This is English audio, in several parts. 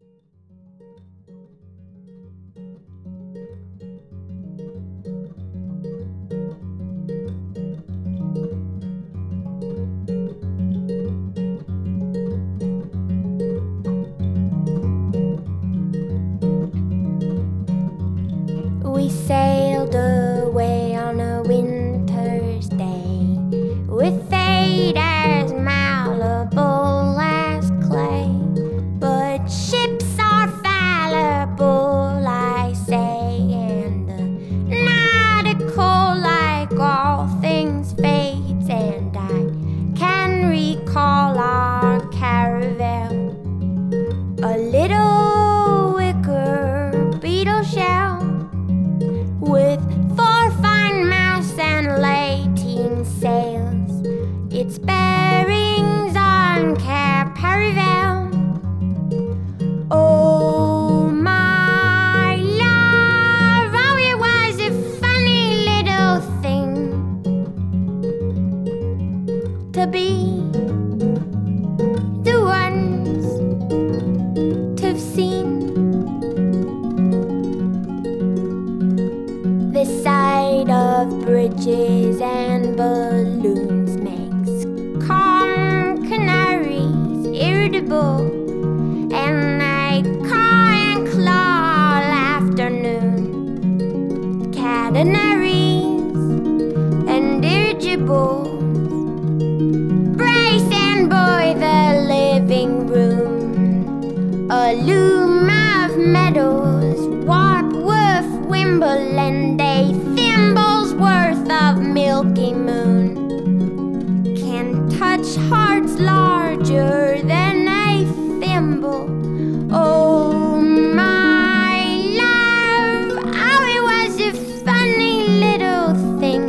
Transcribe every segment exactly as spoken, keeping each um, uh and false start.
We sailed away on a winter's day, with fate as malleable as clay. But ships are fallible, I say, and the nautical, like all things, fades. And I can recall our caravel, a little wicker beetle shell, with four fine masts and lateen sails, its bearings on Cape Paravel. Oh, my love, oh, it was a funny little thing to be the ones to've seen the sight of bridges and balloons makes calm canaries irritable, and night caw and claw all afternoon, catenaries and dirigibles brace and buoy the living room. A loom of meadows, Warpworth, Wimbledon, a thimble's worth of Milky Moon can touch hearts larger than a thimble. Oh, my love, oh, it was a funny little thing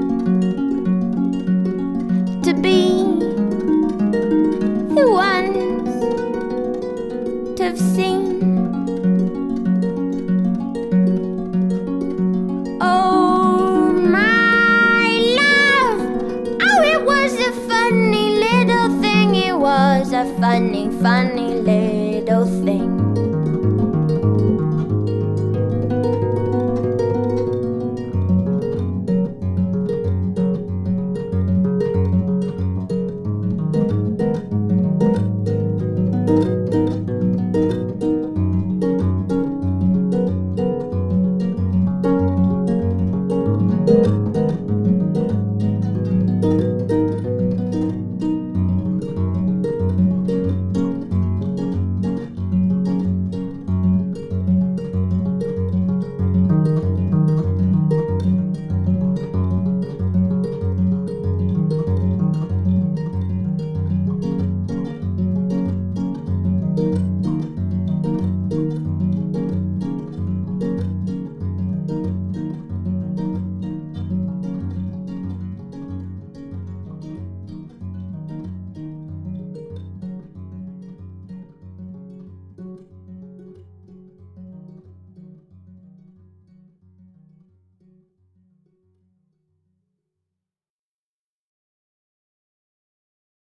to be the ones to've seen. Oh, my love, oh, it was a funny little thing. It was a funny, funny little thing. Thank you.